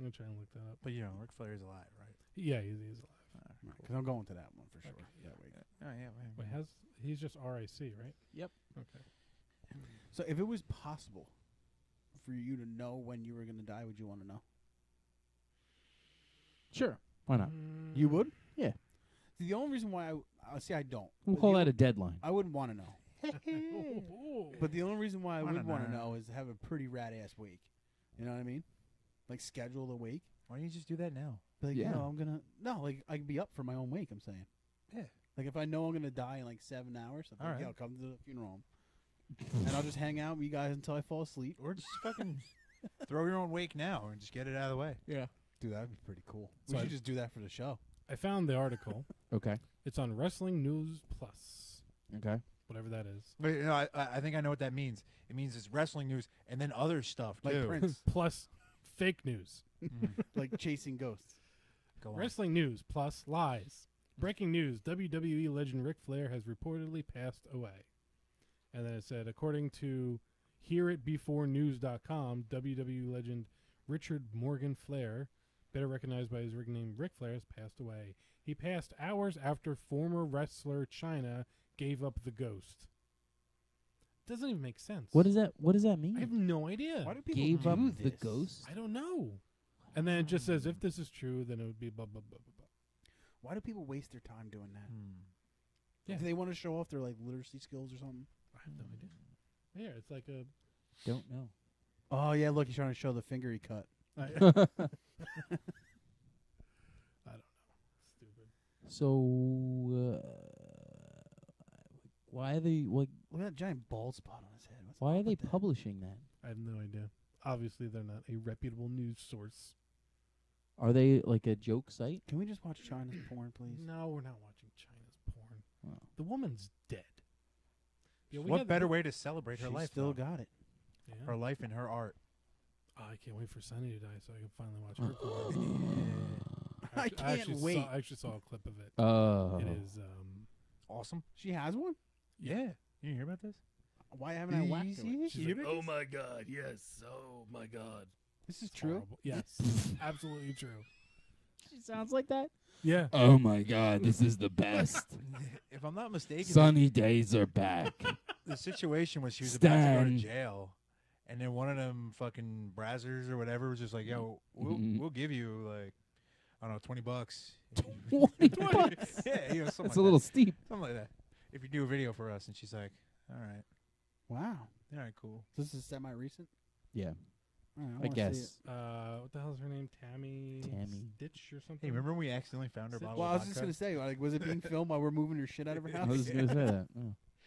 gonna try and look that up. But you know, Ric Flair's alive, right? Yeah, he's alive. Because I'm going to that one for sure. Okay. Yeah, wait. Oh yeah. Wait, he's just RIC, right? Yep. Okay. So if it was possible for you to know when you were going to die, would you want to know? Sure. Why not? You would? Yeah. See, the only reason why I don't. We'll but call the that a deadline. I wouldn't want to know. Oh. But the only reason why I Wanna would want to know. know is have a pretty rad ass wake. You know what I mean? Like schedule the wake. Why don't you just do that now? Like, Yeah. you know, I'm gonna like I could be up for my own wake. I'm saying. Yeah. Like if I know I'm gonna die in like 7 hours, I'll, All right. I'll come to the funeral, and I'll just hang out with you guys until I fall asleep. Or just fucking throw your own wake now and just get it out of the way. Yeah, dude, that'd be pretty cool. So We I- should just do that for the show. I found the article. Okay. It's on Wrestling News Plus, Okay. whatever that is. But no, I think I know what that means. It means it's wrestling news and then other stuff Like too. Prince, Plus fake news. like chasing ghosts. Go on. Wrestling News Plus lies. Breaking news: WWE legend Ric Flair has reportedly passed away. And then it said, according to HearItBeforeNews.com, WWE legend Richard Morgan Flair, better recognized by his ring name Ric Flair, has passed away. He passed hours after former wrestler Chyna gave up the ghost. Doesn't even make sense. What does that mean? I have no idea. Why do people Gave do up this? the ghost? I don't know. And then it just says, if this is true, then it would be blah, blah, blah, blah, blah. Why do people waste their time doing that? Yeah. Do they want to show off their like literacy skills or something? I have no idea. Yeah, it's like a... Don't know. Oh yeah, look, he's trying to show the finger he cut. I don't know. Stupid. So, why are they Look at that giant bald spot on his head. What's why up are they with that? publishing that? I have no idea. Obviously, they're not a reputable news source. Are they like a joke site? Can we just watch China's porn, please? No, we're not watching China's porn. Oh. The woman's dead. Yeah, we What had better the- way to celebrate her She's life? still though? got it. Yeah. Her life and her art. Oh, I can't wait for Sunny to die so I can finally watch her porn. I can't actually wait. I actually saw a clip of it. It is, Awesome. She has one. Yeah. You didn't hear about this? Why haven't I whacked her? she's like, oh my God, yes, oh my God. This is It's true. horrible. Yes, absolutely true. She sounds like that. Yeah. Oh my God, this is the best. If I'm not mistaken, Sunny days are back. the situation was she was about to go to Stan. jail, and then one of them fucking brazzers or whatever was just like, "Yo, we'll give you like, I don't know, $20." 20 bucks. Yeah, you know, something That's like a little that. steep. Something like that. If you do a video for us, and she's like, "All right, Wow. all right, cool." This is semi-recent. Yeah. All right, I wanna see guess. it. What the hell is her name? Tammy Stitch or something? Hey, remember when we accidentally found her Sit- bottle Well, I of was just vodka? gonna say, like, was it being filmed while we're moving her shit out of her I house? was going to say that.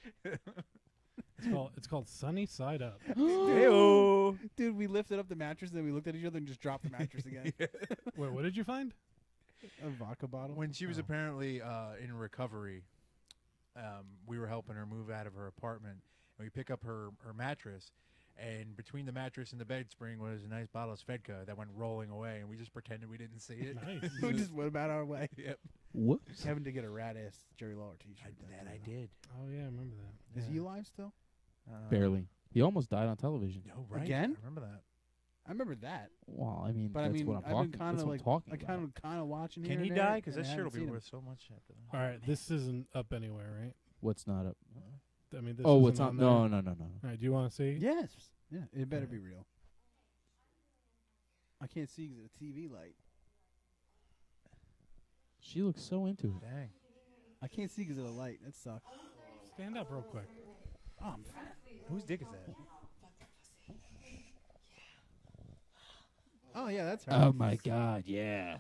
Oh. It's called Sunny Side Up. Hey-o. Dude, we lifted up the mattress, then we looked at each other and just dropped the mattress again. Wait, what did you find? A vodka bottle. When she was Oh. apparently in recovery, we were helping her move out of her apartment, and we pick up her mattress, and between the mattress and the bed spring was a nice bottle of Svedka that went rolling away, and we just pretended we didn't see it. Nice. we just went about our way. Yep. Whoops. Kevin did get a rat ass Jerry Lawler t-shirt. I did. Oh yeah, I remember that. Is Yeah. he alive still? Barely. He almost died on television. No, right. Again? I remember that. I remember that. Well, I mean, But that's I mean, what I'm I've talking. been kind That's of what I'm like, talking I about. kind of watching. Can here he and there, die? Because and that I shirt will haven't be seen worth so much after that. All right, this isn't up anywhere, right? What's not up? I mean, this Oh, isn't it's not. on No, there? no, no, no. All right, do you want to see? him. Yes. Yeah. It better Alright. be real. I can't see because of the TV light. She looks so into it. Dang. I can't see because of the light. That sucks. Stand up real quick. Oh, I'm fat. Whose dick is that? Oh yeah, that's her. Oh my God! Yeah.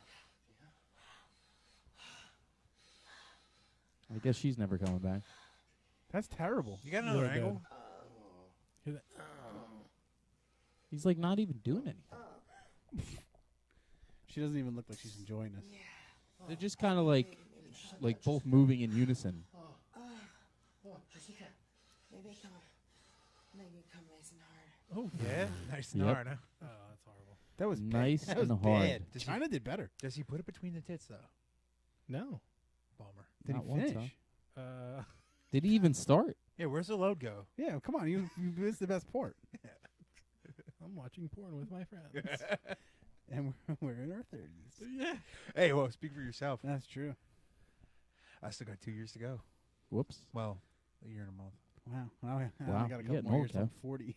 I guess she's never coming back. That's terrible. You got another Little angle? Hear that? He's like not even doing anything. She doesn't even look like she's enjoying this. They're just kind of like both moving in unison. Maybe come nice and hard. Oh, Yeah. Nice and Yep. hard, huh? Oh, that's horrible. That was Nice bad. That was and hard. bad. Does he- China did better. Does he put it between the tits, though? No. Bummer. Did Not he once, finish? Did he even start? Yeah, where's the load go? Yeah, come on. You missed the best part. I'm watching porn with my friends. and we're in our 30s. Yeah. Hey, well, speak for yourself. That's true. I still got 2 years to go. Whoops. Well, a year and a month. Wow. Now I Wow, got a you're couple getting more old, years. I'm Kev. 40.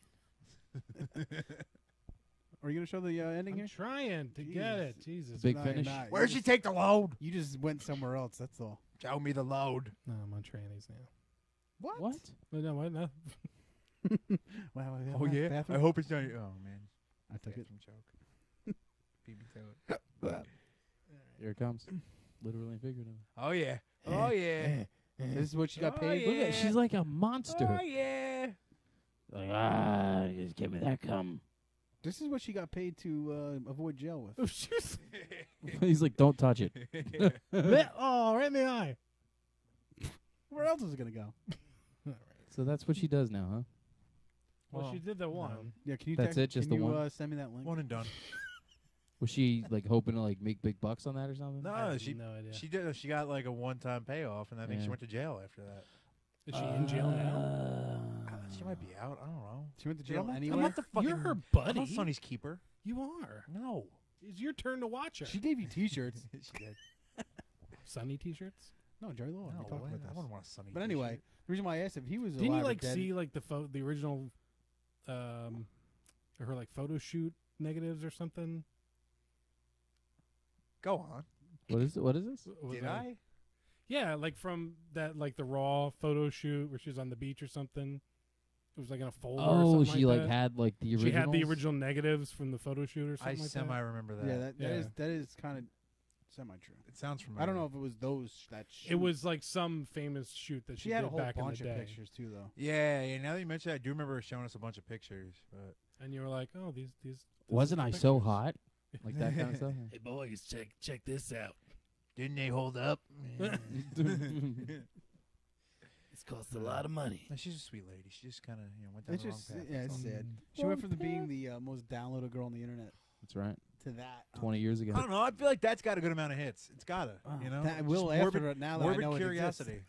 Are you going to show the ending I'm here? trying to get it. Jesus. Big No, finish. you're not. Where'd You you just- take the load? You just went somewhere else. That's all. Show me the load. No, I'm on trannies now. What? No, what? No. Wow. Oh, yeah? Bathroom? I hope it's not. Oh, man. I took it. Bathroom joke. Beat me to it. Here it comes. Literally and figuratively. Oh, yeah. Oh, yeah. This is what she got Oh, paid. Look yeah. at she's like a monster. Oh, yeah. Like, just give me that cum. This is what she got paid to avoid jail with. Oh, she's. He's like, don't touch it. Oh, right in the eye. Where else is it going to go? So that's what she does now, huh? Well, Well, she did the one. Yeah, can you That's text, it, just can the you, one? Send me that link. One and done. Was she like hoping to like make big bucks on that or something? No, I have she no idea. she did. She got like a one-time payoff, and I think she Yeah. went to jail after that. Is she in jail now? She might be out. I don't know. She went to Dude, jail I'm not- anyway. I'm not the fucking. You're her I'm buddy. not Sonny's keeper. You are. No. It's your turn to watch her. She gave you T-shirts. She did. Sunny T-shirts. No, Jerry Lawler. No, we talked what? about I this. wouldn't want a Sonny. But anyway, the reason why I asked if he was Didn't alive you or like dead, see like the original, her like photo shoot negatives or something? go on. What is it? What is this? Was Did it- I? Yeah, like from that like the raw photo shoot where she was on the beach or something. It was like in a folder. or Oh, something she like like that. had like the She original. had the original negatives from the photo shoot or I something like semi that. remember that. yeah, Yeah. that is kind of semi-true. It sounds familiar. I don't know if it was that. It was like some famous shoot that She she had did a whole back in bunch the of day. pictures too, though. Yeah, yeah. Now that you mention it, I do remember her showing us a bunch of pictures. But And you were like, oh, these. Wasn't are I the so pictures. hot? Like that kind of stuff. Hey boys, check this out. didn't they hold up? This costs a lot of money. No, she's a sweet lady. She just kind of went down It's the just wrong path. yeah, that's it's all. sad. She went from being the most downloaded girl on the internet That's right. to that. 20 years ago. I don't know. I feel like that's got a good amount of hits. It's gotta. Oh, You know, that Just will morbid, after now that I morbid know curiosity.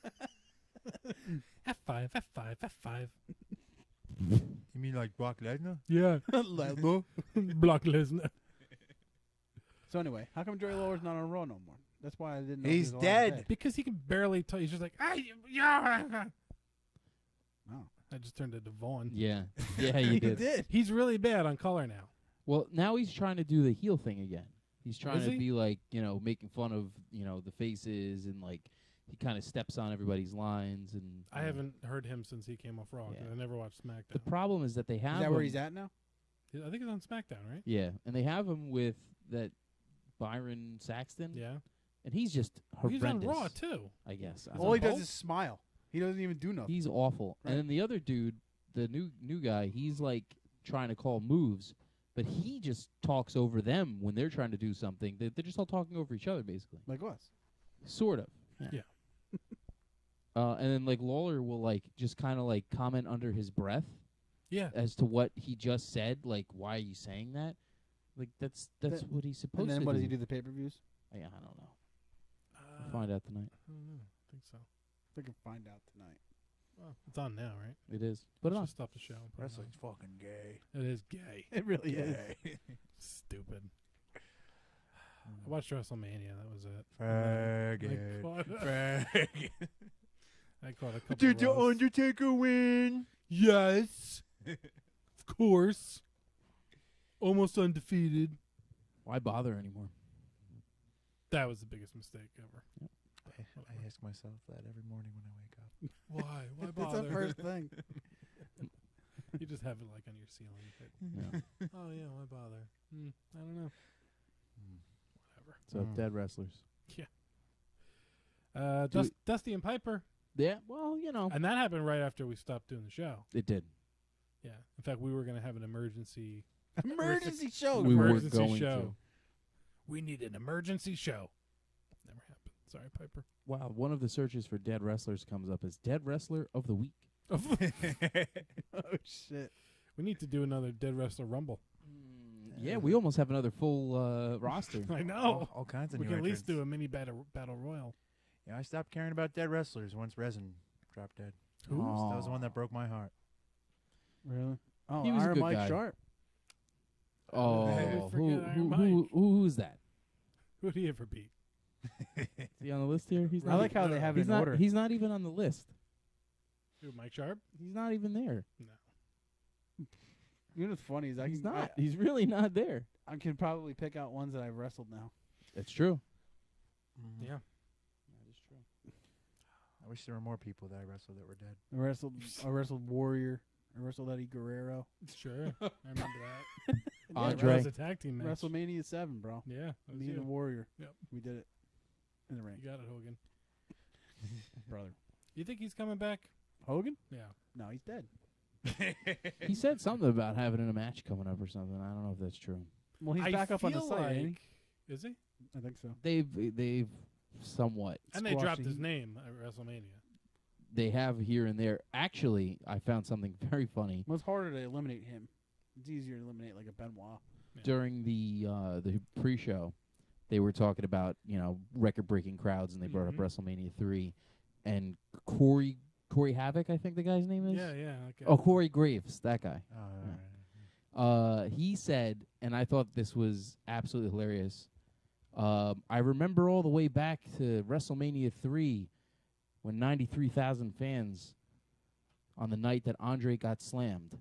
F5, F5, F5. You mean like Brock Lesnar? Yeah, it exists. Brock Lesnar. So anyway, how come Jerry Lawler's not on Raw no more? That's why I didn't know. if he He's was alive or dead. Because he can barely tell. He's just like, yeah. Oh. I just turned into Vaughn. Yeah. Yeah, you He did. did. He's really bad on color now. Well, now he's trying to do the heel thing again. He's trying Is to he? be like, making fun of, the faces and like he kind of steps on everybody's lines and I haven't heard him since he came off Raw. 'cause Yeah. I never watched SmackDown. The problem is that they have Is that where him- he's at now? I think he's on SmackDown, right? Yeah, and they have him with that Byron Saxton, Yeah. and he's just He's horrendous. on Raw too. I guess. I All don't he know. does is smile. He doesn't even do nothing. He's awful. Right. And then the other dude, the new guy, he's like trying to call moves, but he just talks over them when they're trying to do something. They're just all talking over each other, basically. like us. Sort of. Yeah. And then like Lawler will like just kind of like comment under his breath Yeah. as to what he just said. Like, why are you saying that? Like that's That- what he's supposed And then to what do. does he do? The pay-per-views. I don't know. We'll find out tonight. I don't know. I think so. We can find out tonight. Well, it's on now, right? It is. Put it Let's on. just stop the show. and put it on. Wrestling's fucking gay. It is gay. It really is. Stupid. I watched WrestleMania. That was it. Faggot. Faggot. I caught a couple. Did the Raws. Undertaker win? Yes. Of course. Almost undefeated. Why bother anymore? That was the biggest mistake ever. I ask myself that every morning when I wake up. Why? Why That's bother? the first thing. You just have it like on your ceiling. But Yeah. oh yeah, why bother? I don't know. Whatever. So Mm. dead wrestlers. Do we- Dusty and Piper, Yeah. Well, and that happened right after we stopped doing the show. it did. Yeah. In fact, we were going to have an emergency Emergency show. We were emergency going show. to. We need an emergency show. Never happened. Sorry, Piper. Wow. One of the searches for dead wrestlers comes up as dead wrestler of the week. Oh shit. We need to do another Dead Wrestler Rumble. Yeah, we almost have another full roster. I know. All kinds of We new can at least entrants. do a mini battle royal. Yeah, I stopped caring about dead wrestlers once Resin dropped dead. Who? That was the one that broke my heart. Really? Oh, He was a Iron good Mike guy. Sharp. Oh, Hey, who forget Iron who Mike. Who's that? Who did he ever beat? Is he on the list here? He's I not. like how they have it He's in not. order. He's not even on the list. Who, Mike Sharp? He's not even there. No. You know what's funny is He's not. He's really not there. I can probably pick out ones that I've wrestled now. That's true. Yeah. That is true. I wish there were more people that I wrestled that were dead. I wrestled Warrior. I wrestled Eddie Guerrero. Sure. I remember that. That Andre. was a tag team match. WrestleMania 7, bro. Yeah. That was Me and the you. Warrior. Yep. We did it in the ring. You got it, Hogan. Brother. You think he's coming back? Hogan? Yeah. No, he's dead. He said something about having a match coming up or something. I don't know if that's true. Well, he's I back up on the feel site, ain't like- Is he? he? I think so. They've somewhat. And they Squashed dropped the his Heat. name at WrestleMania. They have here and there. Actually, I found something very funny Well, it's harder to eliminate him. It's easier to eliminate like a Benoit. Yeah. during the pre-show. They were talking about record-breaking crowds, and they brought up Mhm. WrestleMania 3, and Corey Havoc, I think the guy's name is. Yeah, yeah. Okay. Oh, Corey Graves, that guy. Oh, He said, and I thought this was absolutely hilarious. I remember all the way back to WrestleMania 3 when 93,000 fans on the night that Andre got slammed.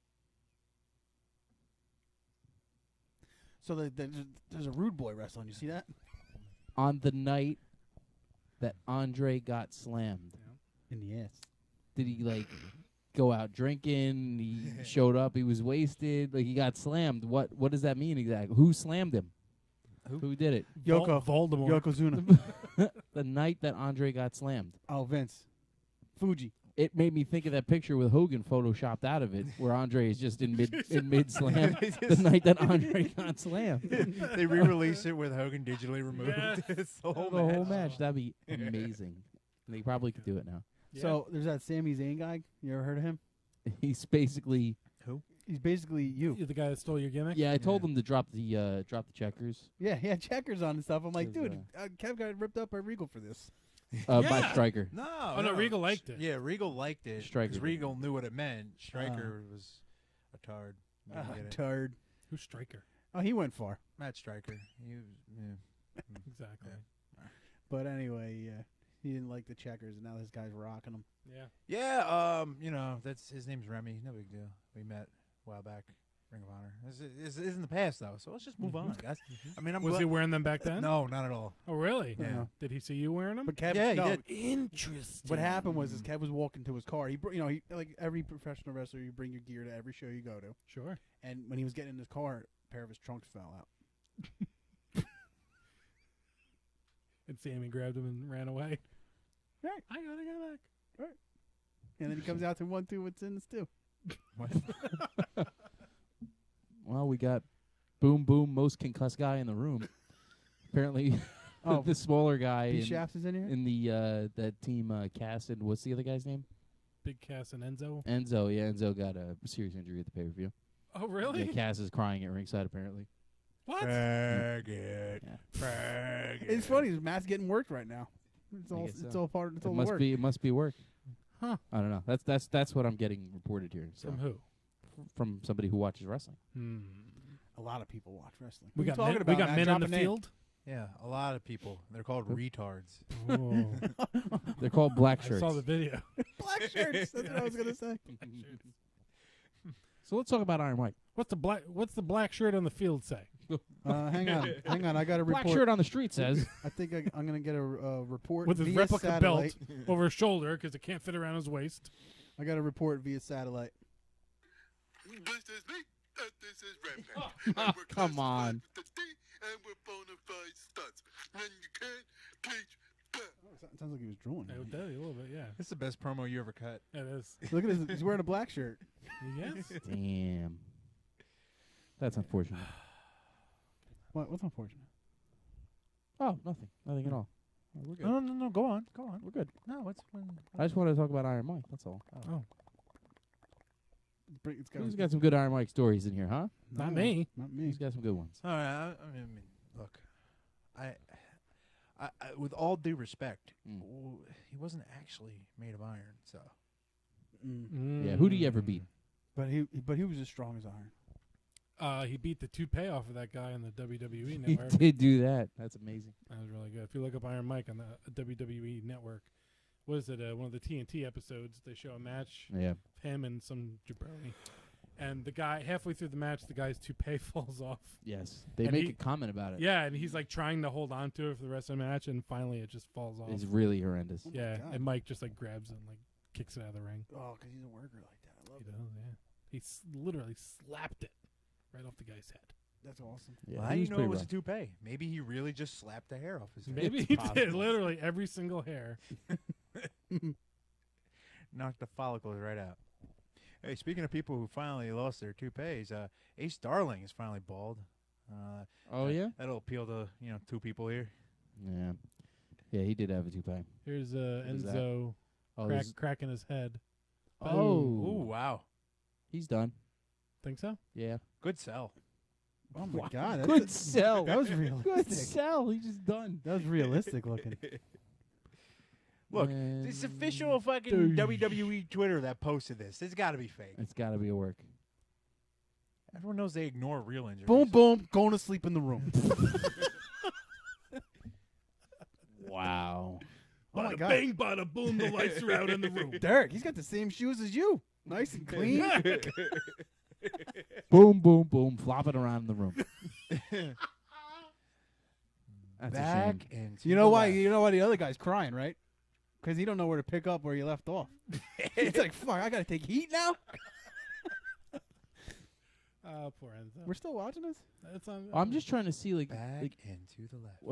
So there's a rude boy wrestling. You see that? On the night that Andre got slammed. In the ass. Did he go out drinking? He showed up. He was wasted. He got slammed. What does that mean exactly? Who slammed him? Who did it? Yoko. Voldemort. Yokozuna. The night that Andre got slammed. Oh, Vince. Fuji. It made me think of that picture with Hogan photoshopped out of it, where Andre is just in mid slam. The night that Andre got slammed. They re-release it with Hogan digitally removed. Yes. It's the whole The whole match. match. That'd be amazing. They probably could do it now. Yeah. So there's that Sami Zayn guy. You ever heard of him? He's basically. He's basically you. You the guy that stole your gimmick? Yeah, I told him to drop the checkers. Yeah, he had checkers on and stuff. I'm like, 'Cause, dude, Kev got ripped up by Regal for this. By Yeah. Striker. No. Oh, no, Regal liked it. Yeah, Regal liked it. Striker Because did. Regal knew what it meant. Striker was a tard. Didn't get it. Turd. Who's Striker? Oh, he went far. Matt Striker. He was, yeah. Exactly. But anyway, he didn't like the checkers, and now this guy's rocking them. Yeah. Yeah, that's his name's Remy. No big deal. We met a while back. Ring of Honor. This is in the past though, so let's just move on, guys. I mean, I'm Was glad- he wearing them back then? No, not at all. Oh, really? Yeah. Did he see you wearing them? But Kev, Yeah, he no, did. Interesting. what happened was Kev was walking to his car. He, he like every professional wrestler, you bring your gear to every show you go to. Sure. And when he was getting in his car, a pair of his trunks fell out. And Sammy grabbed him and ran away. Right. I gotta go back. And then he comes out to 1, 2, what's in the stew? Well, we got Boom Boom, most concussed guy in the room. Apparently, Oh, the smaller guy B in, Shafts is in here. in the that team, Cass and what's the other guy's name? Big Cass and Enzo. Enzo. Yeah, Enzo got a serious injury at the pay-per-view. Oh, really? Yeah, Cass is crying at ringside apparently. What? Fag it. Yeah. Fag it. It's funny. Matt's getting worked right now. It's I all. guess It's so. all part. It's It all must work. be. It must be work. Huh. I don't know. That's what I'm getting reported here. So From who? from somebody who watches wrestling. A lot of people watch wrestling. We Who got you talking men, about, we got Matt? men Drop on the a name. field. Yeah, a lot of people. They're called retards. Oh. They're called black I shirts. saw the video. Black shirts. That's what I was gonna say. So let's talk about Iron Mike. What's the black shirt on the field say? Hang on. I got a Black report. shirt on the street says. I think I'm gonna get a report With his via replica satellite. belt over his shoulder because it can't fit around his waist. I got a report via satellite. This is me. This is Rampage. And we're Come on. classified with the D, and we're bona fide studs. And you can't teach that. Sounds like he was drooling. I would tell you a little bit, yeah. It's the best promo you ever cut. It is. Look at his. He's wearing a black shirt. Yes. Damn. That's unfortunate. What's unfortunate? Oh, nothing. Nothing at all. Oh, we're good. No. Go on. We're good. No, what's I just wanted to talk about Iron Mike. That's all. It's got, Who's got some good Iron Mike stories in here, huh? Not me. Not me. Who's got some good ones? All right. I mean, look. I with all due respect, he wasn't actually made of iron. So Mm. Yeah, who do you ever beat? But he was as strong as iron. He beat the toupee off of that guy on the WWE He network. did do that. That's amazing. That was really good. If you look up Iron Mike on the WWE network, what is it? One of the TNT episodes, they show a match, Yeah. him and some jabroni. And the guy, halfway through the match, the guy's toupee falls off. Yes. They And make he- a comment about it. Yeah, and he's like trying to hold on to it for the rest of the match, and finally it just falls off. It's really horrendous. Oh my Yeah, God. and Mike just like grabs it and like kicks it out of the ring. Oh, because he's a worker like that. I love He it. does, yeah. He literally slapped it right off the guy's head. That's awesome. Yeah, Well, how he do you was know pretty it was rough. a toupee? Maybe he really just slapped the hair off his head. Maybe It's he possible. did, literally every single hair. Knocked the follicles right out. Hey, speaking of people who finally lost their toupees, Ace Darling is finally bald. Oh, yeah? That'll appeal to 2 people here. Yeah. Yeah, he did have a toupee. Here's What is that? Enzo Oh, this- cracking his head. Ooh, oh. wow. He's done. Think so? Yeah. Good sell. Oh my God, that's Good sell. that was Good realistic. sell. He's just done. That was realistic looking. Look, And it's official fucking Douche. WWE Twitter that posted this. It's got to be fake. It's got to be a work. Everyone knows they ignore real injuries. Boom, boom, going to sleep in the room. Wow. Oh my Bada God. bing, bada boom, the lights are out in the room. Derek, he's got the same shoes as you. Nice and clean. Boom, boom, boom. Flopping around in the room. That's a Back shame. into You know the why? left. You know why the other guy's crying, right? Because he don't know where to pick up where you left off. He's like, "Fuck, I gotta take heat now." Poor Enzo. We're still watching this. It's on, I'm just trying to see, like, Back like into the left.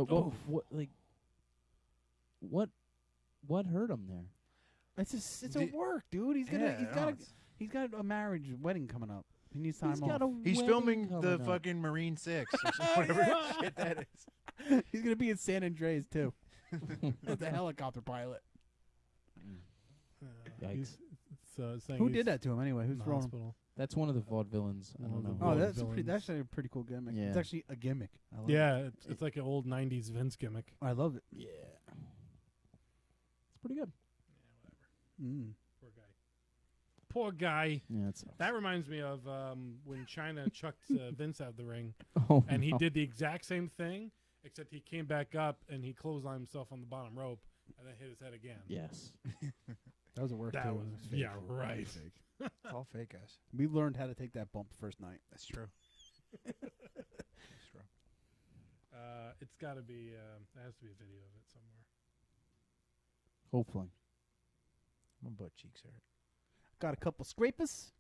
what hurt him there? It's a Did- work, dude. He's Yeah, no, it's- he's got a marriage wedding coming up. He needs time He's off. got a He's wedding filming coming the up. fucking Marine 6 or whatever shit that is. He's gonna be in San Andreas too. As a helicopter pilot. he's saying Who he's did that to him anyway? in Who's the throwing him? hospital. That's one of the vaudevillains. I One don't of the know. Oh, Lord that's villains. that's actually a pretty cool gimmick. Yeah. It's actually a gimmick. I love Yeah, it. it's like an old '90s Vince gimmick. I love it. Yeah. It's pretty good. Mm. Poor guy. Poor guy. Yeah, it's. That reminds me of when China chucked Vince out of the ring, Oh, and he no. did the exact same thing, except he came back up and he clotheslined himself on the bottom rope and then hit his head again. Yes. That was a work That too. was- It fake. yeah, right. It was fake. It's all fake, guys. We learned how to take that bump first night. That's true. That's true. It's got to be. There has to be a video of it somewhere. Hopefully. My butt cheeks hurt. Got a couple scrapers.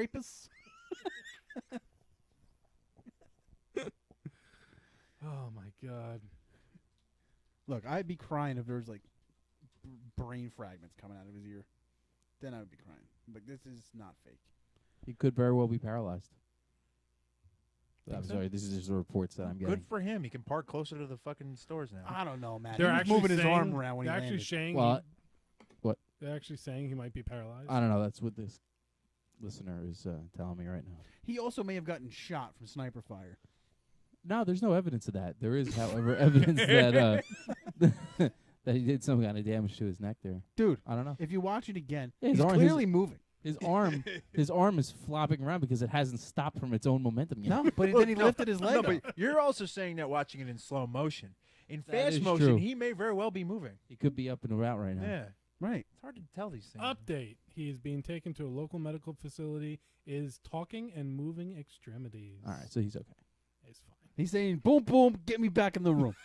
Oh my God. Look, I'd be crying if there was like brain fragments coming out of his ear. Then I would be crying. But this is not fake. He could very well be paralyzed. Think I'm so? sorry. This is just the reports that I'm getting. Good for him. He can park closer to the fucking stores now. I don't know, man. They're He was actually moving his saying- arm around when he they're actually landed. saying. Well, what? They're actually saying he might be paralyzed. I don't know. That's what this listener is telling me right now. He also may have gotten shot from sniper fire. No, there's no evidence of that. There is, however, evidence that that he did some kind of damage to his neck there. Dude, I don't know. if you watch it again, Yeah, his he's arm- clearly moving. His arm is flopping around because it hasn't stopped from its own momentum yet. No, but then he lifted his leg No, up. but you're also saying that watching it in slow motion. In That fast is motion, true. he may very well be moving. He could be up and about right now. Yeah. Right. It's hard to tell these things. Update: he is being taken to a local medical facility. Is talking and moving extremities. All right, so he's okay. It's fine. He's saying, boom, boom, get me back in the room.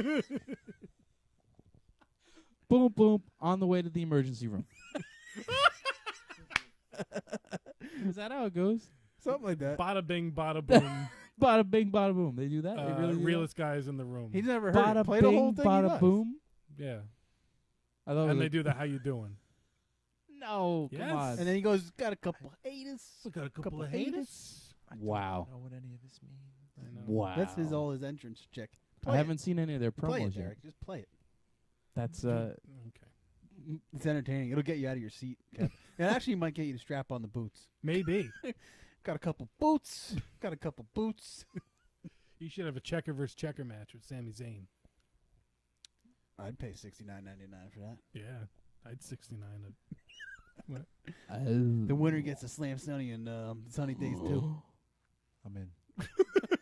Boom, boom, on the way to the emergency room. Is that how it goes? Something like that. Bada bing, bada boom. Bada bing, bada boom. They do that? They really do that? realest guys in the room. He's never heard Bada it. Play the whole bing, thing. he bada does. boom. Yeah, I thought it and was they do the how you doing. No, Yes. come on. And then he goes, got a couple haters. Got a couple of haters. I Wow. don't know what any of this means. I know. Wow. That's all his entrance chick. I haven't seen any of their Play it, promos yet. Derek. Just play it. That's Okay. It's entertaining. It'll get you out of your seat. Kev. It actually might get you to strap on the boots. Maybe Got a couple boots. Got a couple boots. you should have a checker versus checker match with Sami Zayn. I'd pay $69.99 for that. Yeah, I'd 69. The winner gets a Slam Sunny and Sunny Days too. I'm in.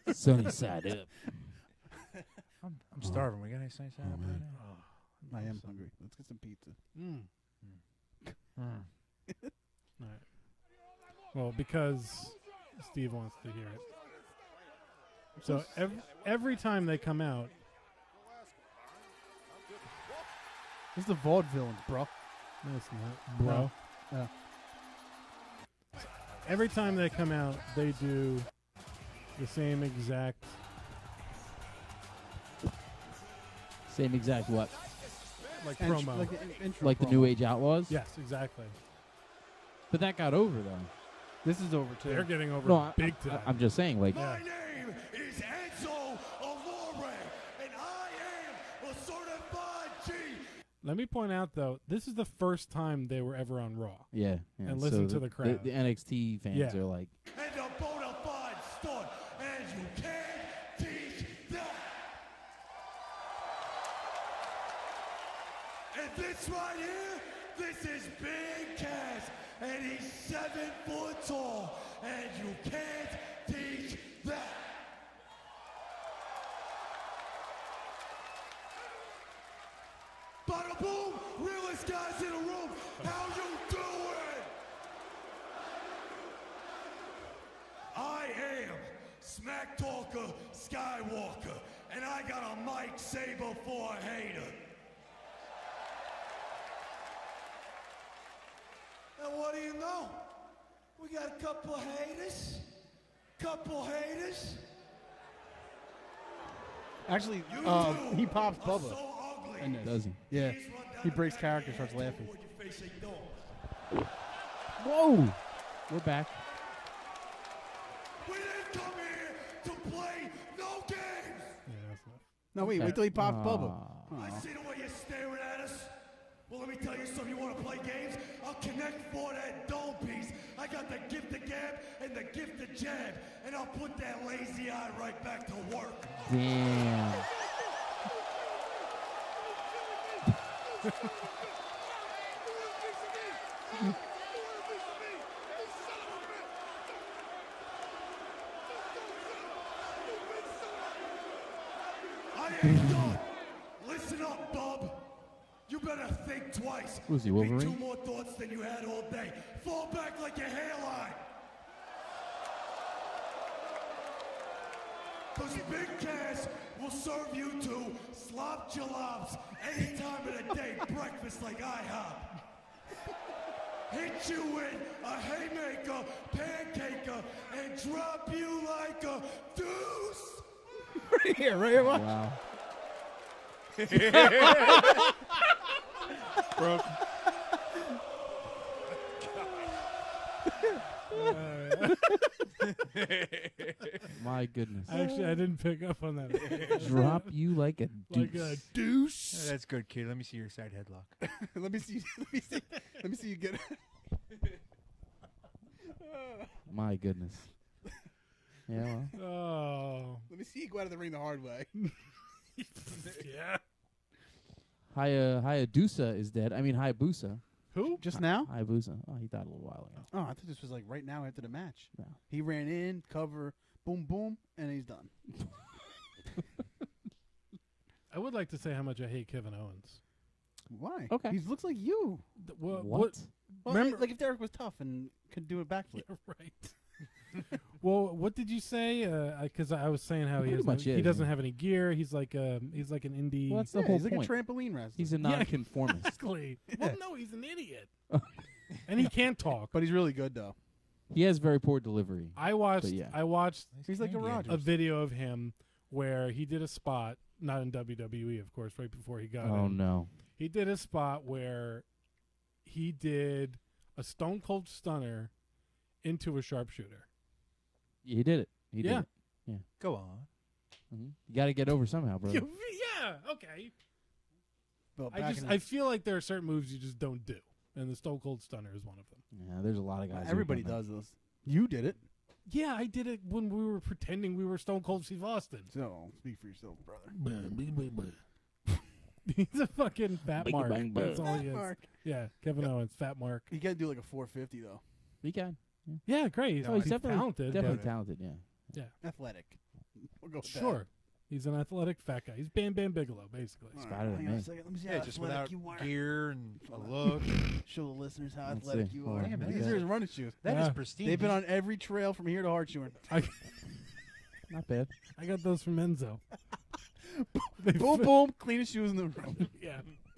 Sunny side up. I'm starving. We got any snacks out man. I am hungry. Let's get some pizza. All right. Well, because Steve wants to hear it. So every time they come out, This is the vaudevillains, bro. no, it's not, bro. No. Every time they come out, they do the same exact. Same exact what? Like Intro- promo. Like the intro Like the promo. New Age Outlaws? Yes, exactly. But that got over, though. This is over, too. They're getting over No, big time. I'm just saying, like, Yeah. name is Enzo Amore, and I am a certified G. Let me point out, though, this is the first time they were ever on Raw. yeah. And listen to the crowd. The NXT fans Yeah. are like, And a bona fide stunt, and you can't teach that. And this right here, this is Big Cass, and he's 7 foot tall, and you can't teach that. Bada boom, realest guys in the room, how you doing? I am Smack Talker Skywalker, and I got a mic saber for a hater. And what do you know? We got a couple haters. Actually, You two he pops are Bubba. so ugly. in this. does he? Yeah. Please run down He the breaks back character, of starts your head laughing. toward your face like dog. whoa! We're back. We didn't come here to play no games. Yeah, that's enough. No, wait till he pops Bubba. Aw. I see the way you're staring at us. Well, let me tell you something. You want to play games? I'll connect for that dome piece. I got the gift of gab and the gift of jab, and I'll put that lazy eye right back to work. Damn. I ain't done. Listen up, bub. You better think twice. Was he Be Wolverine? 2 more thoughts than you had all day. Fall back like your hairline. Cause Big Cass will serve you 2 slop jalops any time of the day, breakfast like IHOP. Hit you with a haymaker, pancaker, and drop you like a deuce. Right here, right here. Watch. Wow. Broke. My goodness. Actually, I didn't pick up on that. Drop you like a deuce. Like a deuce. That's good, kid. Let me see your side headlock. Let me see. Let me see you get it. My goodness. Yeah, well. Oh. Let me see you go out of the ring the hard way. Yeah. Hayabusa is dead. I mean, Hayabusa. Who? Just now? Hayabusa. Oh, he died a little while ago. Oh, I thought this was like right now after the match. No. He ran in, cover, boom, boom, and he's done. I would like to say how much I hate Kevin Owens. Why? Okay. He looks like you. What? What? Well, Remember- like if Derek was tough and could do a backflip. Yeah, right. Well, what did you say? Because I was saying how Pretty much he is, doesn't yeah. have any gear. He's like an indie. Well, that's the Yeah, whole he's like point. a trampoline wrestler. He's a nonconformist. Exactly. Well, no, he's an idiot, and he can't talk. but he's really good though. He has very poor delivery. I watched. But yeah. I watched He's like a Rogers. a video of him where he did a spot, not in WWE, of course, right before he got Oh in. no. He did a spot where he did a Stone Cold Stunner into a sharpshooter. He did it. He Yeah. did it. Go on. You got to get over somehow, bro. Yeah, okay. But I back just in I feel like there are certain moves you just don't do, and the Stone Cold Stunner is one of them. Yeah, there's a lot of guys. who everybody have done does this. You did it. Yeah, I did it when we were pretending we were Stone Cold Steve Austin. So speak for yourself, brother. He's a fucking fat Biggie mark. bang bang. That's all he is. Mark. Yeah, Kevin Owens, fat mark. He can't do like a 450 though. that. He can. Yeah, great. Oh, he's he's definitely talented. Definitely but- talented. Yeah. Athletic. We'll go with that. Sure. He's an athletic fat guy. He's Bam Bam Bigelow, basically. All Better than hang on a me. second. Let me see Yeah, how just athletic without you are. gear and a look. Show the listeners how Let's athletic see. you Hold are. on. Damn, These that are is- his running shoes. That is Yeah. pristine. They've been on every trail from here to Hartshorn. Not bad. I got those from Enzo. Boom, boom. Cleanest shoes in the room. Yeah.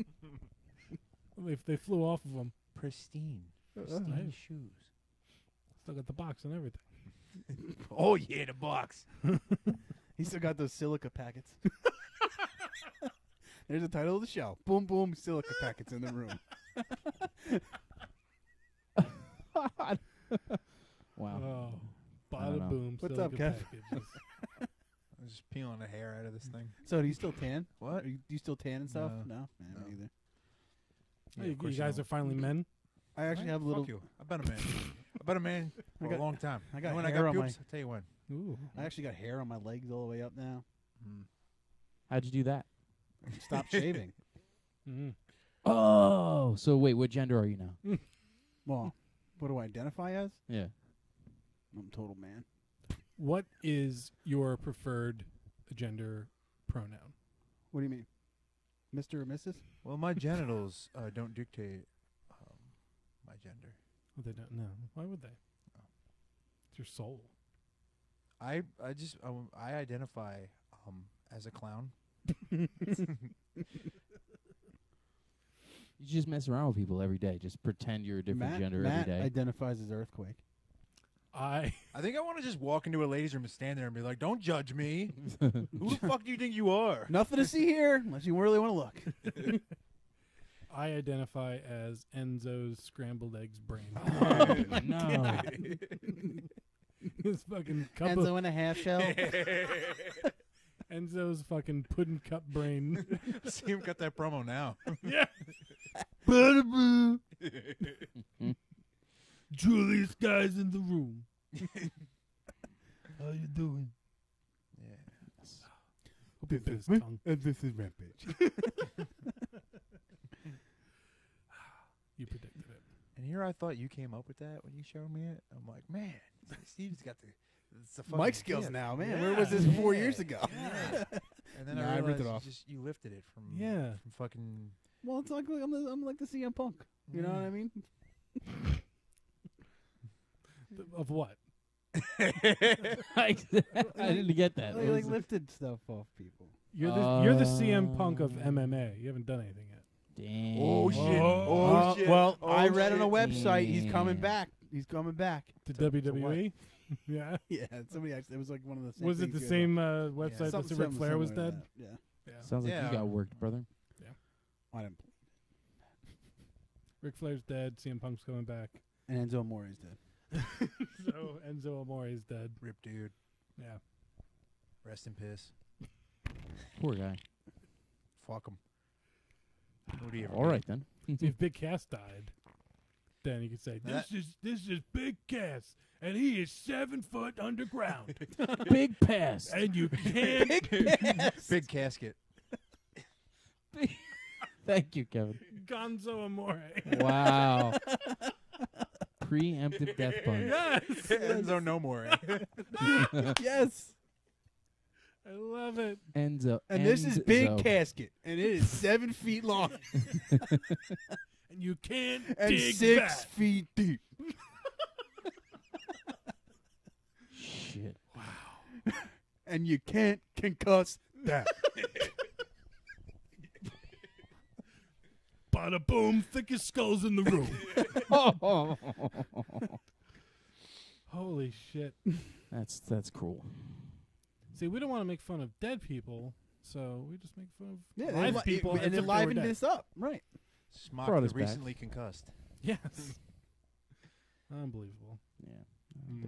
They flew off of them. pristine. Nice. Pristine shoes. Still got the box and everything. Oh yeah, the box. He still got those silica packets. There's the title of the show. Boom, boom. Silica packets in the room. Wow. Oh, I don't bada know. boom. What's silica up, Kev? packages. I'm just peeling the hair out of this thing. So do you still tan? What? Do you still tan and stuff? No. No, No. me neither. Oh, Yeah, you of course guys don't. are finally men. I actually have a little. Fuck you. I've been a man. I've been a man for got- a long time. I got And when I hair got on my- pubes, I'll tell you when. Ooh. I actually got hair on my legs all the way up now. How'd you do that? Stop shaving. Mm. Oh, so wait, what gender are you now? Well, what do I identify as? Yeah. I'm a total man. What is your preferred gender pronoun? What do you mean, Mr. or Mrs.? Well, my genitals don't dictate my gender. Well, they don't know. Why would they? It's your soul. I identify as a clown. You just mess around with people every day. Just pretend you're a different Matt, gender Matt every day. identifies as earthquake. I I want to just walk into a ladies' room and stand there and be like, "Don't judge me. Who the fuck do you think you are?" Nothing to see here unless you really want to look. I identify as Enzo's scrambled eggs brain. Oh, no. His fucking cup Enzo of in a half shell. Enzo's fucking pudding cup brain. See him cut that promo now. Yeah. Julius guy's in the room. How you doing? Yeah. Hope he bit his tongue. And this is Rampage. You predicted it. And here I thought you came up with that when you showed me it. I'm like, man, Steve's got the fucking Mike skills gift. now, man. Yeah. Where was this 4 years ago? Yeah. And then Nah, I I ripped realized it off. you lifted it from Yeah. from fucking. Well, it's like I'm like the CM Punk. You know what I mean? Of what? I didn't get that. I It like was- lifted stuff off people. You're the CM Punk of MMA. You haven't done anything yet. Damn. Oh, shit. Oh, shit. Well, Oh, I read on a shit. website he's coming Yeah. back. He's coming back. To To what? WWE? Yeah. Yeah, somebody actually. It was like one of the. Same Was it things the you same had website that Something said Ric Flair was similar to dead? that. Yeah, Yeah. Sounds like Yeah. you got worked, brother. I didn't. Ric Flair's dead. CM Punk's coming back. And Enzo Amore's dead. So Enzo Amore is dead. Rip dude. Yeah. Rest in piss. Poor guy. Fuck him. Who do you ever All right, then. See, if Big Cass died, then you could say That- this is Big Cass, and he is 7 foot underground, Big pass. and you can't. Big casket. Thank you, Kevin. Gonzo Amore. Wow. Preemptive death punch. Yes, Enzo no more. Yes. I love it. Enzo. And this is Big Enzo. Casket, and it is 7 feet long And you can't and dig 6 that. feet deep. Shit. And you can't concuss that. Bada boom, thickest skulls in the room. Holy shit. That's cruel. See, we don't want to make fun of dead people, so we just make fun of Yeah, live people. and as it if they were livened dead. this up, right? Smock Brought the us back. recently concussed. Yes. Unbelievable. Yeah.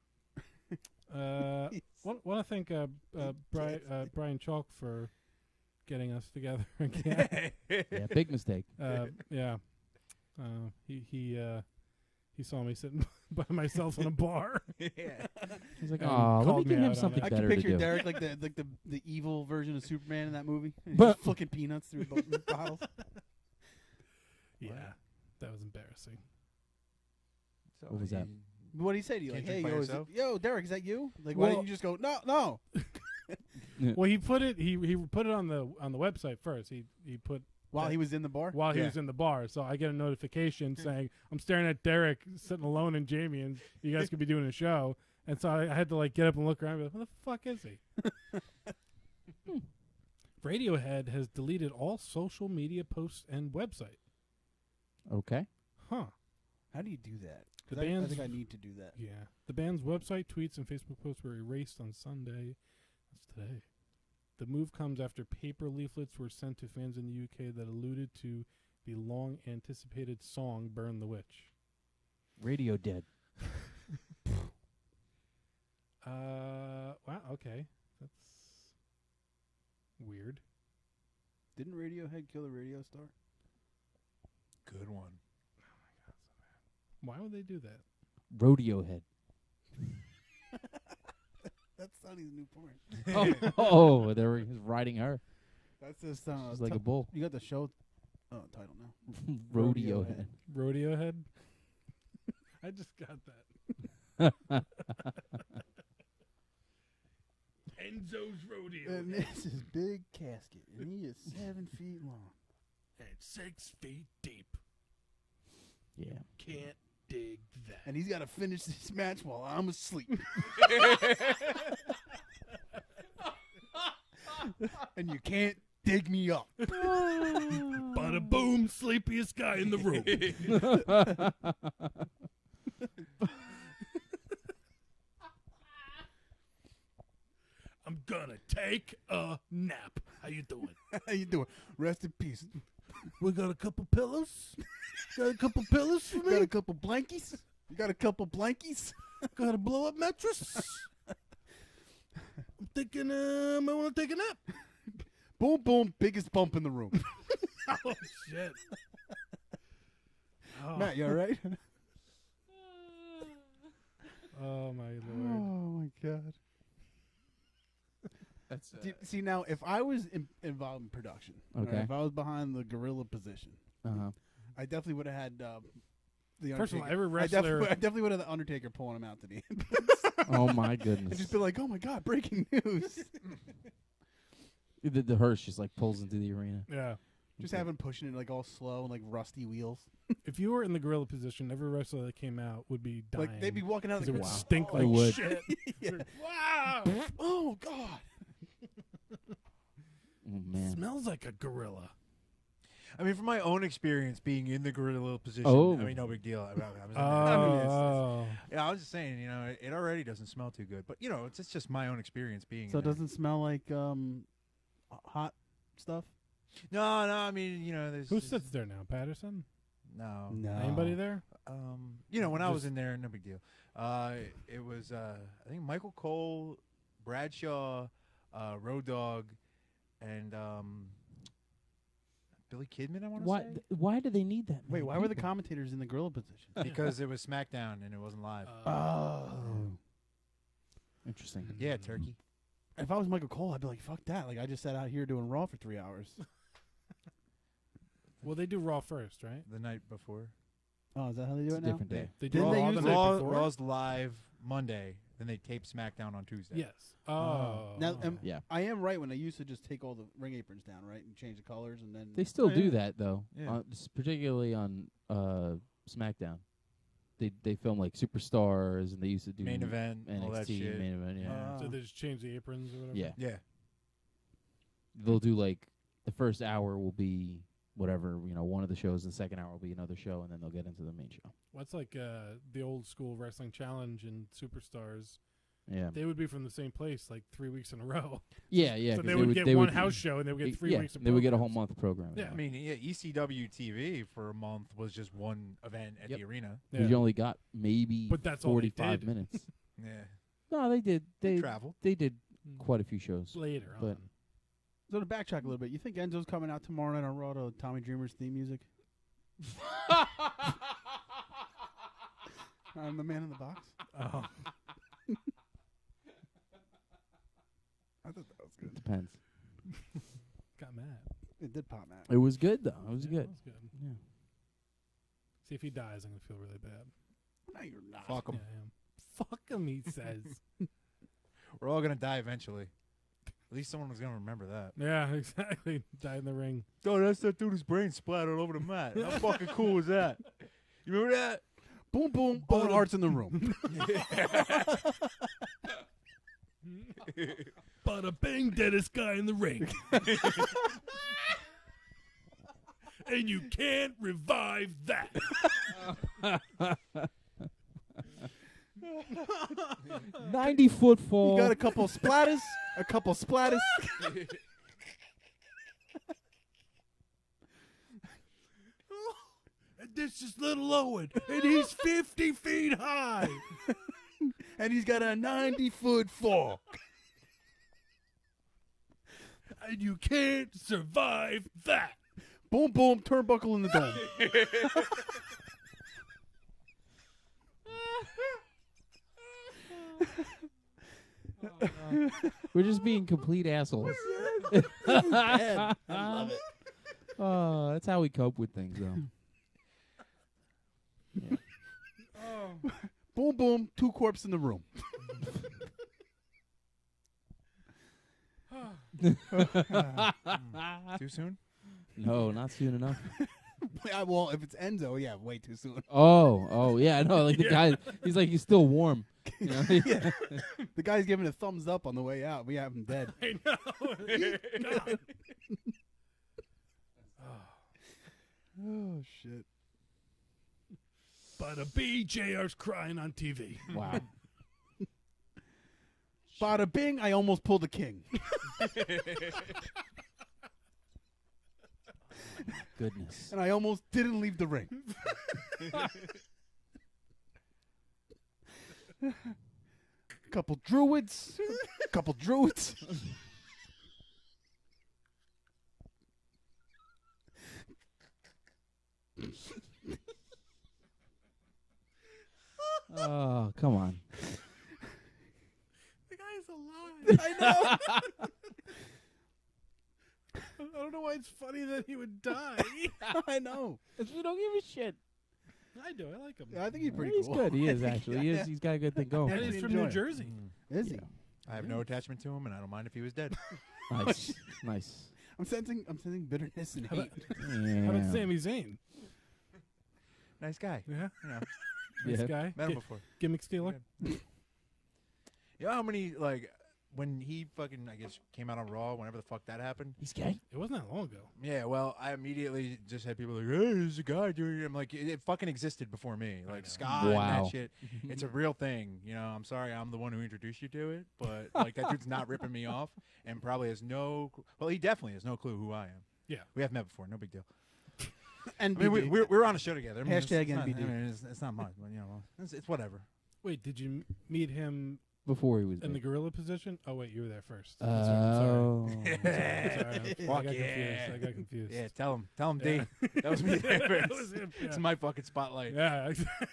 Okay. Want to thank Brian Chalk for getting us together again. Yeah, big mistake. Yeah. He saw me sitting by myself in a bar. Yeah. He's like, And oh, let me called me give him out on something it. I better can to picture do. Derek like the evil version of Superman in that movie. He's But- just flicking peanuts through bottles. Yeah, that was embarrassing. So What was that? What did he say to you? Can't Like, hey, drink by yo, yourself? yo, Derek, is that you? Like, why Well- didn't you just go, no, no? Well, he put it. He put it on the website first. He put While he was in the bar. while he Yeah. was in the bar. So I get a notification saying I'm staring at Derek sitting alone and Jamie, and you guys could be doing a show. And so I had to like get up and look around. And be like, who the fuck is he? Radiohead has deleted all social media posts and website. Okay. Huh. How do you do that? The 'Cause I band's- think I need to do that. Yeah. The band's website, tweets, and Facebook posts were erased on Sunday. That's today. The move comes after paper leaflets were sent to fans in the UK that alluded to the long-anticipated song "Burn the Witch." Radio dead. Wow. Okay, that's weird. Didn't Radiohead kill a radio star? Good one. Why would they do that? Rodeo head. That's Sonny's new porn. Oh, there he's riding her. That's just She's like a bull. You got the show title now. Rodeo Radiohead. head. Rodeo head. I just got that. Enzo's Rodeo And Head. this is Big Casket, and he is 7 feet long. And 6 feet deep. Yeah. Can't dig that. And he's got to finish this match while I'm asleep. And you can't dig me up. Bada boom, sleepiest guy in the room. I'm gonna take a nap. How you doing? How you doing? Rest in peace. We got a couple pillows. Got a couple pillows for Got a me. couple blankies? You got a couple blankies? Got a blow up mattress. I'm thinking I want to take a nap. Boom, boom, biggest bump in the room. Oh shit. Oh. Matt, you all right? Oh my lord. Oh, my God. That's See, now, if I was involved in production, all right, Okay. if I was behind the gorilla position, uh-huh. I definitely would have had the First of all, Undertaker. every I wrestler. definitely would have the Undertaker pulling him out to the end. Oh my And goodness. just be like, oh, my God, breaking news. The hearse just like pulls into the arena. Yeah. Just have him pushing it like all slow and like rusty wheels. If you were in the gorilla position, every wrestler that came out would be dying. Like they'd be walking out of 'cause the it would crowd. stink Oh, like It would. shit. yeah. Wow. Oh, God. Oh man. Smells like a gorilla. I mean, from my own experience being in the gorilla position, Oh. I mean, no big deal. I was in there. Oh. Yeah, I was just saying, you know, it already doesn't smell too good. But, you know, it's just my own experience being So in it doesn't smell like hot stuff? there. No, I mean, you know, there's... Who sits there now? Patterson? No. Anybody there? You know, when I was Just- in there, no big deal. It was, I think, Michael Cole, Bradshaw, Road Dogg, and Billy Kidman, I want to Why? say. Why do they need that? Wait, many why were the people? commentators in the gorilla position? Because it was SmackDown and it wasn't live. Oh. Interesting. Yeah, Turkey. If I was Michael Cole, I'd be like, fuck that. Like, I just sat out here doing Raw for 3 hours. Well, they do Raw first, right? The night before. Oh, is that how they do It's a it now? different day. They do Didn't they Raw use the it- night before. Raw's live Monday, then they tape SmackDown on Tuesday. Yes. Oh. Now, Yeah. I am right when I used to just take all the ring aprons down, right, and change the colors, and then They still Oh, do yeah. that though, Yeah. particularly on SmackDown. They film like Superstars, and they used to do Main event, NXT all that shit. main event. Yeah, So they just change the aprons or whatever? yeah. Yeah. They'll do like the first hour will be whatever, one of the shows. The second hour will be another show, and then they'll get into the main show. Well, it's like the old school wrestling challenge and Superstars. Yeah, They would be from the same place like 3 weeks in a row. yeah. So 'cause they would get one would- house show and they would get 3 yeah, weeks of they would get a whole programs. month program. Yeah. I mean, yeah, ECW TV for a month was just one event at Yep. the arena. Yeah. You only got maybe But that's all they 45 did. minutes. Yeah. No, they did. They Travel. they did Mm. quite a few shows. Later But- on. So to backtrack a little bit, you think Enzo's coming out tomorrow night on Raw to Tommy Dreamer's theme music? I'm the man in the box. Oh. I thought that was good. Depends. Got mad. It did pop, Matt. It was good though. It was Yeah, good. That was good. Yeah. See, if he dies, I'm going to feel really bad. No, you're not. Fuck 'em. Yeah, I am. Fuck him, he says. We're all going to die eventually. At least someone was gonna remember that. Yeah, exactly. Died in the ring. Oh, that's that dude's brain splattered all over the mat. How fucking cool was that? You remember that? Boom, boom. Owen Hart's in the room. Bada bang, deadest guy in the ring. And you can't revive that. 90-foot fall. You got a couple splatters. And this is little Owen, and he's 50 feet high. And he's got a 90-foot fall. And you can't survive that. Boom, boom. Turnbuckle in the dome. We're just being complete assholes. I love it. Oh, that's how we cope with things, though. Boom, boom. 2 corpses in the room. Too soon? No, not soon enough. Yeah, well, if it's Enzo, yeah, way too soon. Oh, yeah, no, like the guy, he's still warm. You know? Yeah. The guy's giving a thumbs up on the way out. We have him dead. I know. God. Oh, shit. Bada B, JR's crying on TV. Wow. Bada bing, I almost pulled a king. Goodness. And I almost didn't leave the ring. Couple druids. Oh, come on. The guy's alive. I know. I don't know why it's funny that he would die. I know. We don't give a shit. I do. I like him. Yeah, I think he's pretty He's cool. good. He is, actually. Yeah. He's got a good thing going. And Yeah. he's from Enjoy New it. Jersey. Is he? Yeah. I have no attachment to him, and I don't mind if he was dead. Nice. Nice. I'm sensing bitterness and How hate. about, how about Sami Zayn? Nice guy. Yeah, You know, this Yeah. guy. met him before. Gimmick stealer. You know how many, like, when he fucking, I guess, came out on Raw, whenever the fuck that happened? He's gay? It wasn't that long ago. Yeah, well, I immediately just had people like, hey, there's a guy doing it. I'm like, it fucking existed before me. Like, Scott and Wow. that shit. It's a real thing. You know, I'm sorry I'm the one who introduced you to it, but, like, that dude's not ripping me off and probably has no, well, he definitely has no clue who I am. Yeah. We have met before. No big deal. And I mean, we're on a show together. I mean, Hashtag it's not, NBD. I mean, it's not much, but, you know, it's whatever. Wait, did you meet him Before he was in the gay. gorilla position? Oh wait, you were there first. Oh. Sorry. I Fuck got yeah. confused. I got confused. Yeah, tell him, Yeah. D. That was me there That first. was him, It's yeah. my fucking spotlight. Yeah.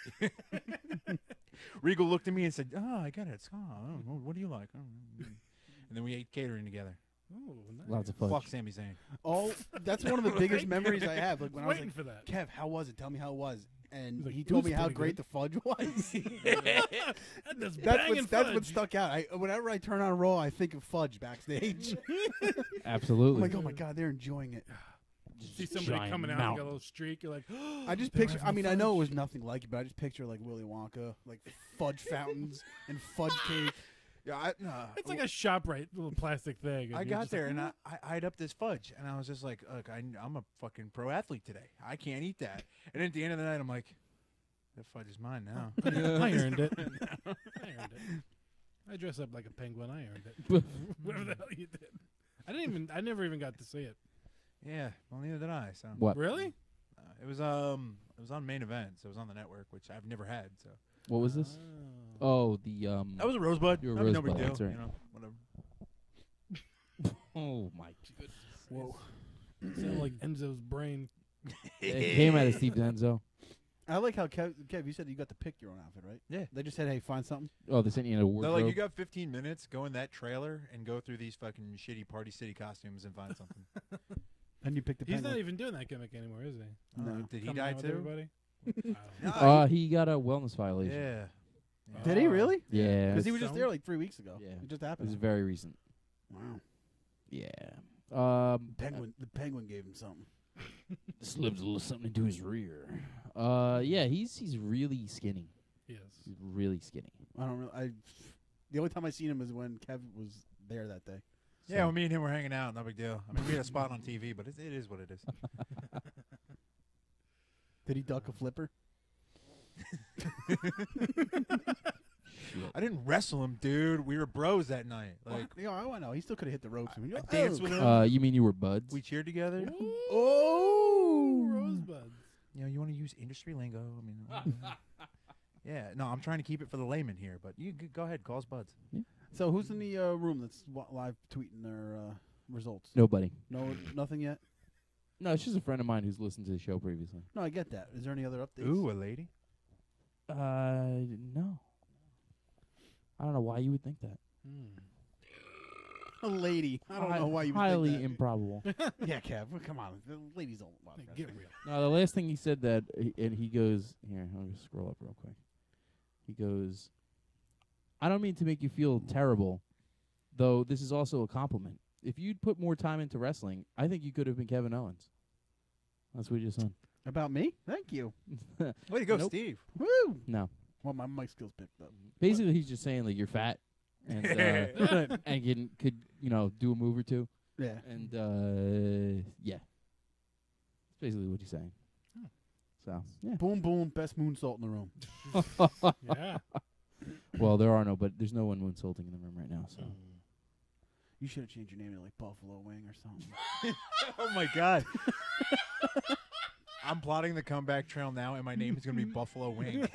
Regal looked at me and said, "Oh, I get it. It's, what do you like?" And then we ate catering together. Oh, nice. Lots of fudge. Fuck Sami Zayn. all that's one of the biggest memories I have. Like when I was Waiting like, for that. Kev, how was it? Tell me how it was. And He's like, he "It told was me how pretty great the fudge was. That's That's what stuck out. Whenever I turn on Raw, I think of fudge backstage. Absolutely. I'm like, oh my god, they're enjoying it. See somebody Giant coming out and mouth. got a little streak. You're like, I just they're picture. I having mean, I know it fudge. was nothing like it, but I just picture like Willy Wonka, like fudge fountains and fudge cake. Yeah, It's like a ShopRite little plastic thing. and I you're got just there like, and I eyed up this fudge and I was just like, look, I'm a fucking pro athlete today. I can't eat that. And at the end of the night, I'm like, that fudge is mine now. I earned it. I earned it. I dress up like a penguin. I earned it. Whatever the hell you did. I never even got to see it. Yeah, well, neither did I. So What? Really? it was on Main Event, so it was on the network, which I've never had. So What was this? Oh, the that was a Rosebud. You're a That was no big Rosebud, deal. that's right. You know, whatever. Oh my goodness. Whoa. Sound like Enzo's brain. It came out of Steve Denzo. I like how Kev, you said you got to pick your own outfit, right? Yeah. They just said, hey, find something. Oh, they sent you in a They're wardrobe. like, you got 15 minutes, go in that trailer and go through these fucking shitty Party City costumes and find something. And you picked the He's penguin. not even doing that gimmick anymore, is he? No. Did he Coming die out with too? Everybody? I don't know. No, He got a wellness violation. yeah. Did he really? Yeah. Because he It was just there like 3 weeks ago. Yeah. It just was happened. very recent. Wow. Yeah. The penguin gave him something. Slipped a little something into his rear. Yeah, he's really skinny. Yes. He's really skinny. I don't really. The only time I seen him was when Kev was there that day. Yeah, well, me and him were hanging out. No big deal. I mean, we had a spot on TV, but it is what it is. Did he duck a flipper? I didn't wrestle him, dude. We were bros that night. Like, I know. He still could have hit the ropes. I danced with him. You mean you were buds? We cheered together. Oh, rosebuds. You know, you want to use industry lingo. I mean, yeah. No, I'm trying to keep it for the layman here, but you go ahead, call us buds. So who's in the room that's live tweeting their results? Nobody. No, nothing yet. No, it's just a friend of mine who's listened to the show previously. No, I get that. Is there any other updates? Ooh, a lady. No. I don't know why you would think that. A lady. I don't know why you would highly think that. improbable. Yeah, Kev. Come on. The ladies don't watch Get wrestling. real. No, the last thing he said that, and he goes, here, I'll just scroll up real quick. He goes, I don't mean to make you feel terrible, though this is also a compliment. If you'd put more time into wrestling, I think you could have been Kevin Owens. That's what you just said. About me? Thank you. Way to go, Nope. Steve. Woo! No. Well, my mic skills picked up. Basically, he's just saying, like, you're fat and and could, do a move or two. Yeah. And, yeah. That's basically what he's saying. So, yeah. Boom, boom. Best moonsault in the room. Yeah. Well, there's no one moonsaulting in the room right now, so. You should have changed your name to like Buffalo Wing or something. Oh my God. I'm plotting the comeback trail now, and my name is going to be Buffalo Wing.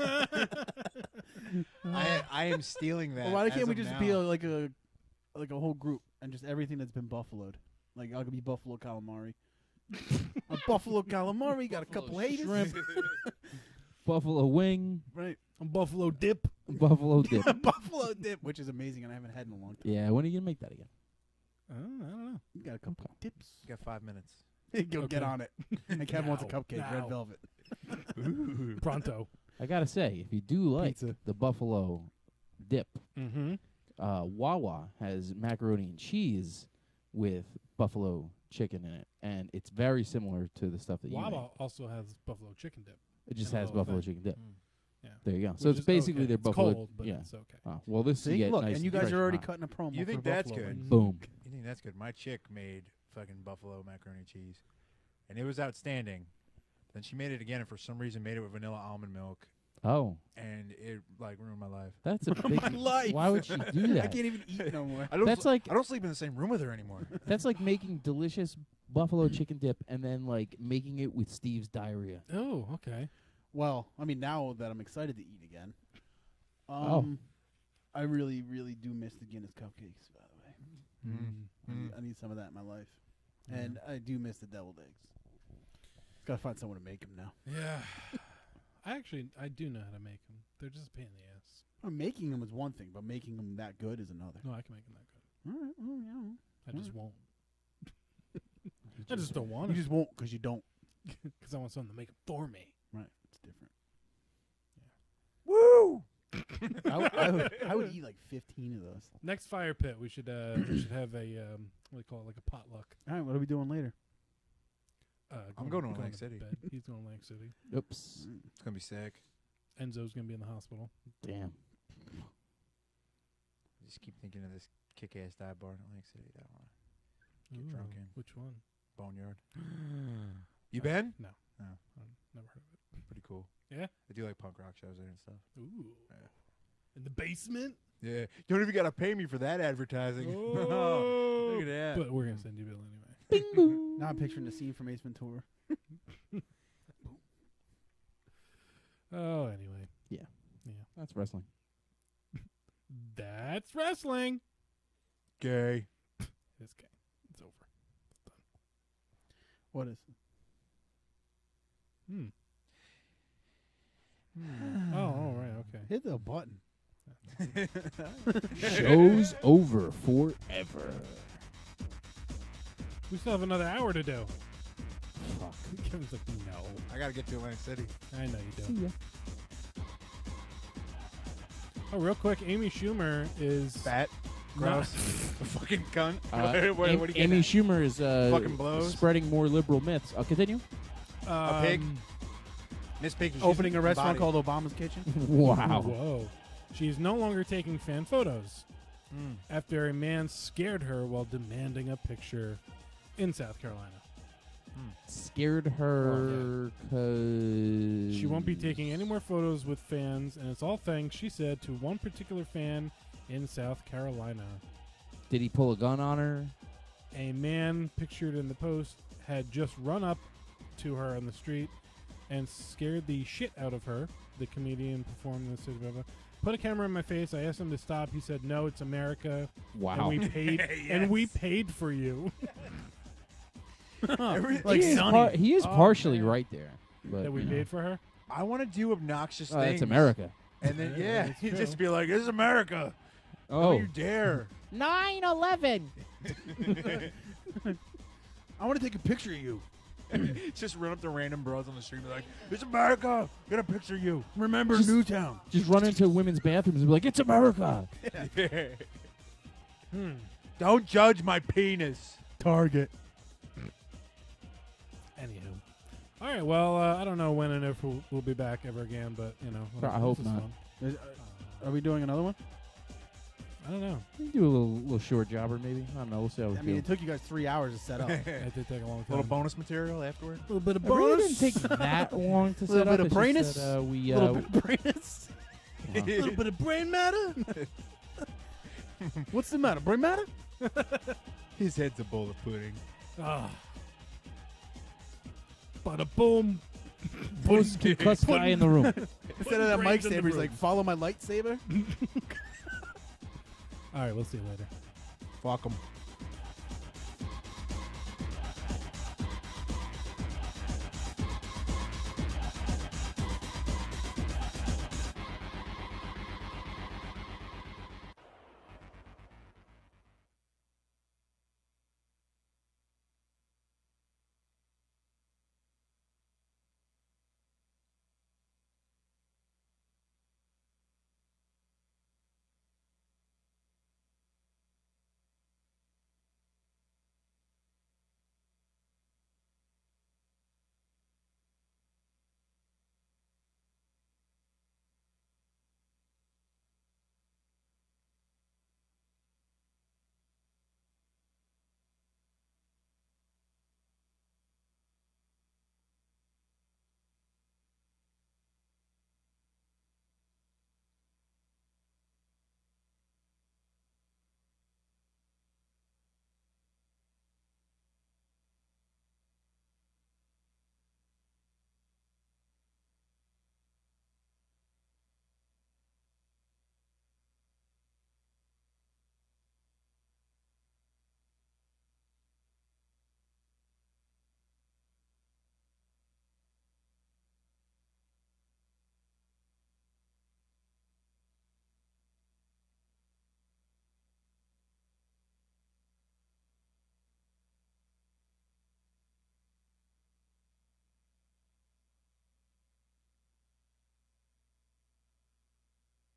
I am stealing that. Well, why as can't we of just now. be like a whole group and just everything that's been buffaloed? Like I could be Buffalo Calamari. A Buffalo Calamari got a couple haters. Shrimp. Buffalo Wing. Right. Buffalo dip. Buffalo Dip. Buffalo dip, which is amazing, and I haven't had in a long time. Yeah, when are you going to make that again? I don't know. You got a couple dips. You got 5 minutes. Go get Okay. on it. And Kev wants a Now. cupcake, Now. red velvet. Pronto. I got to say, if you do like Pizza. the Buffalo Dip, Mm-hmm. Wawa has macaroni and cheese with buffalo chicken in it, and it's very similar to the stuff that you Wawa make. also has buffalo chicken dip. It just and a has little buffalo thing. chicken dip. Yeah. There you go. So Which it's is basically okay. their It's buffalo. cold, but yeah. it's okay. Well, this you See, get look, nice and you guys fresh are already hot. cutting a promo. You for think that's Buffalo good? Wings. Boom. You think that's good? My chick made fucking buffalo macaroni and cheese, and it was outstanding. Then she made it again, and for some reason made it with vanilla almond milk, Oh, and it like ruined my life. that's a big. My life. Why would she do I that? can't even eat no more. I don't. That's like I don't sleep in the same room with her anymore. that's like making delicious buffalo chicken dip and then like making it with Steve's diarrhea. Oh, okay. Well, I mean, now that I'm excited to eat again, Oh. I really, really do miss the Guinness cupcakes. By the way, Mm. I need some of that in my life, and I do miss the deviled eggs. Gotta find someone to make them now. Yeah. I do know how to make them. They're just a pain in the ass. Making them is one thing, but making them that good is another. No, I can make them that good. All right, well, yeah. I just won't. I just don't want You to. just won't because you don't. Because I want someone to make them for me. Right, it's different. Woo! I would eat like 15 of those. Next fire pit, we should have a what do you call it, like a potluck. All right, what are we doing later? I'm going to Atlantic City. bed. He's going to Atlantic City. Oops. It's gonna be sick. Enzo's going to be in the hospital. Damn. I just keep thinking of this kick-ass dive bar in Atlantic City that I want to get Ooh, drunk in. Which one? Boneyard. You been? No. No. I've never heard of it. Pretty cool. Yeah? They do like punk rock shows there and stuff. Ooh. Yeah. In the basement? Yeah. You don't even gotta pay me for that advertising. Oh. Look at that. But we're going to send you a bill anyway. Bing boom. Now I'm picturing the scene from Ace Ventura. Oh, anyway. That's wrestling. That's wrestling. Gay. It's okay. It's over. What is? Oh, all right. Okay. Hit the button. Show's over forever. We still have another hour to do. Fuck. Kevin's like, no. I gotta get to Atlantic City. I know you See do. ya. Oh, real quick, Amy Schumer is Fat. Gross. A fucking cunt. What are you getting Amy at? Schumer is Fucking blows. spreading more liberal myths. I'll continue. A pig? Miss Piggy. she's Opening a restaurant embodied. called Obama's Kitchen. Wow. Whoa. She's no longer taking fan photos Mm. after a man scared her while demanding a picture in South Carolina. Scared her because She won't be taking any more photos with fans, and it's all thanks, she said, to one particular fan in South Carolina. Did he pull a gun on her? A man pictured in the post had just run up to her on the street and scared the shit out of her. The comedian performed in the city. Blah, blah. Put a camera in my face. I asked him to stop. He said, "No, it's America, Wow. and we paid, and we paid for you." Like he Sonny. he is Oh, partially man. right there. But, That we you know. paid for her. I want to do obnoxious Oh, things. that's America. And then, Yeah, yeah, that's you true. just be like, this is America. Oh. Don't you dare. 9/11. I want to take a picture of you. Just run up to random bros on the street and be like, it's America. Get a picture of you. Remember Just- Newtown. Just run into women's bathrooms and be like, "It's America." Don't judge my penis. Target. Anywho. All right. Well, I don't know when and if we'll be back ever again, but you know, I hope this is not. fun. Are we doing another one? I don't know. We can do a little short jobber, maybe. I don't know. We'll see how we I mean, feel. it took you guys 3 hours to set up. It did take a long time. Little bonus material afterward. A little bit of It really didn't take that long to Little set bit up. of It's just brainess? that, we, A little bit of brainess. wow. A little bit of brain matter. What's the matter? Brain matter? His head's a bowl of pudding. Ah. Bada boom. Most concussed guy in the room. Instead of that mic brains in the saber, he's room. like, follow my lightsaber. All right. We'll see you later. Fuck 'em.